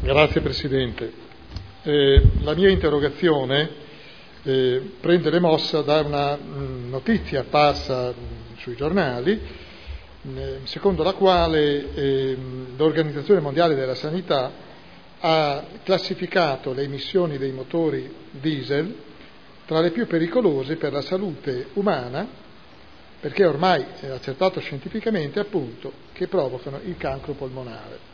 Grazie Presidente. La mia interrogazione prende le mossa da una notizia apparsa sui giornali, secondo la quale l'Organizzazione Mondiale della Sanità ha classificato le emissioni dei motori diesel tra le più pericolose per la salute umana, perché ormai è accertato scientificamente, appunto, che provocano il cancro polmonare.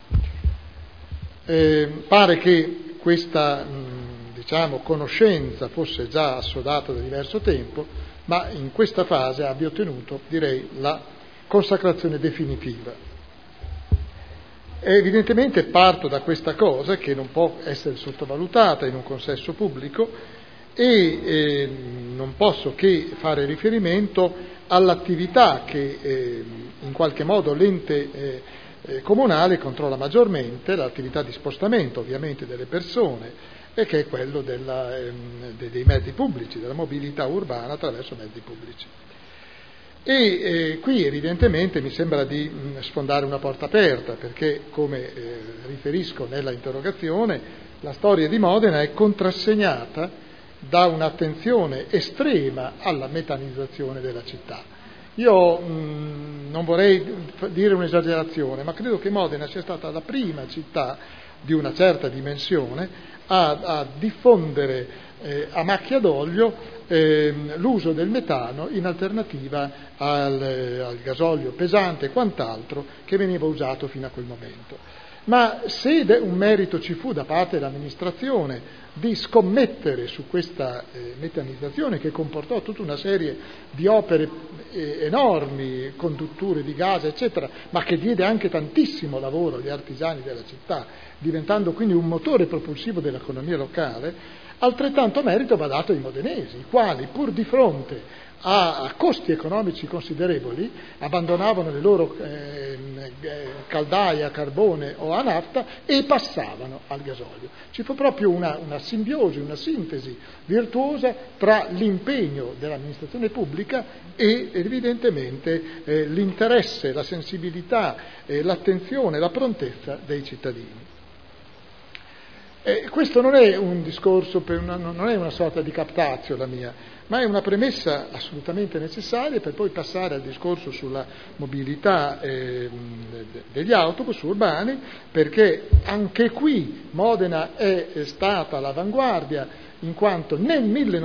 Pare che questa conoscenza fosse già assodata da diverso tempo, ma in questa fase abbia ottenuto, direi, la consacrazione definitiva. Evidentemente parto da questa cosa che non può essere sottovalutata in un consesso pubblico e non posso che fare riferimento all'attività che in qualche modo l'ente comunale controlla maggiormente, l'attività di spostamento ovviamente delle persone, e che è quello dei mezzi pubblici, della mobilità urbana attraverso mezzi pubblici. Qui evidentemente mi sembra di sfondare una porta aperta, perché come riferisco nella interrogazione, la storia di Modena è contrassegnata da un'attenzione estrema alla metanizzazione della città. Io non vorrei dire un'esagerazione, ma credo che Modena sia stata la prima città di una certa dimensione a diffondere a macchia d'olio l'uso del metano in alternativa al gasolio pesante e quant'altro che veniva usato fino a quel momento. Ma se un merito ci fu da parte dell'amministrazione di scommettere su questa metanizzazione, che comportò tutta una serie di opere enormi, condutture di gas, eccetera, ma che diede anche tantissimo lavoro agli artigiani della città, diventando quindi un motore propulsivo dell'economia locale, altrettanto merito va dato ai modenesi, i quali, pur di fronte a costi economici considerevoli, abbandonavano le loro caldaie a carbone o a nafta e passavano al gasolio. Ci fu proprio una simbiosi, una sintesi virtuosa tra l'impegno dell'amministrazione pubblica e evidentemente l'interesse, la sensibilità, l'attenzione, la prontezza dei cittadini. Questo non è un discorso, non è una sorta di captatio la mia, ma è una premessa assolutamente necessaria per poi passare al discorso sulla mobilità degli autobus urbani, perché anche qui Modena è stata all'avanguardia, in quanto nel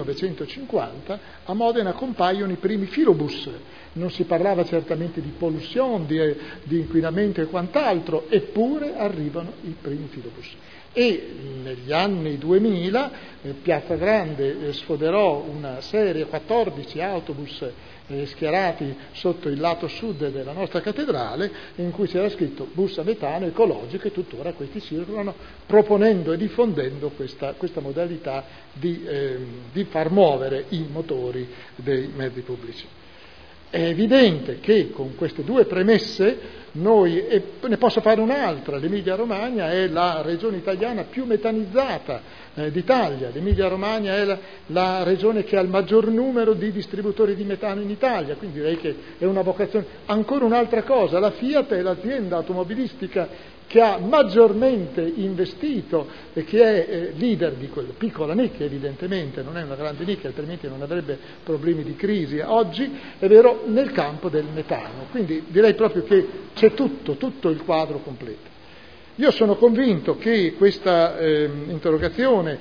1950 a Modena compaiono i primi filobus. Non si parlava certamente di pollution, di inquinamento e quant'altro, eppure arrivano i primi filobus. E negli anni 2000 Piazza Grande sfoderò una serie, 14 autobus schierati sotto il lato sud della nostra cattedrale, in cui c'era scritto bus a metano ecologico, e tuttora questi circolano proponendo e diffondendo questa modalità di far muovere i motori dei mezzi pubblici. È evidente che con queste due premesse e ne posso fare un'altra: l'Emilia-Romagna è la regione italiana più metanizzata d'Italia, l'Emilia-Romagna è la regione che ha il maggior numero di distributori di metano in Italia, quindi direi che è una vocazione. Ancora un'altra cosa: la Fiat è l'azienda automobilistica che ha maggiormente investito e che è leader di quella piccola nicchia, evidentemente non è una grande nicchia, altrimenti non avrebbe problemi di crisi oggi, è vero, nel campo del metano. Quindi direi proprio che c'è tutto il quadro completo. Io sono convinto che questa interrogazione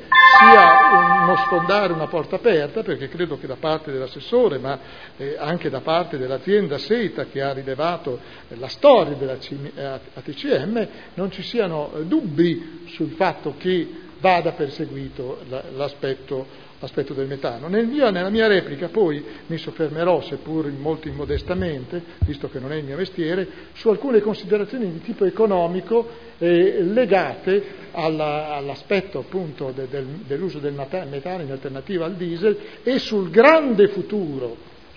sia uno sfondare una porta aperta, perché credo che da parte dell'assessore, ma anche da parte dell'azienda SETA, che ha rilevato la storia della ATCM, non ci siano dubbi sul fatto che vada perseguito l'aspetto del metano. Nella mia replica poi mi soffermerò, seppur molto immodestamente, visto che non è il mio mestiere, su alcune considerazioni di tipo economico legate all'aspetto appunto dell'uso del metano in alternativa al diesel e sul grande futuro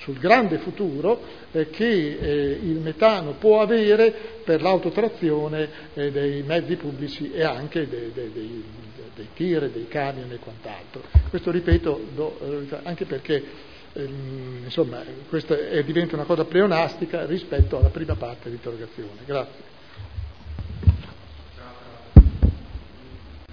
che il metano può avere per l'autotrazione dei mezzi pubblici e anche dei tir, dei camion e quant'altro. Questo ripeto anche perché questa diventa una cosa pleonastica rispetto alla prima parte dell'interrogazione. Grazie.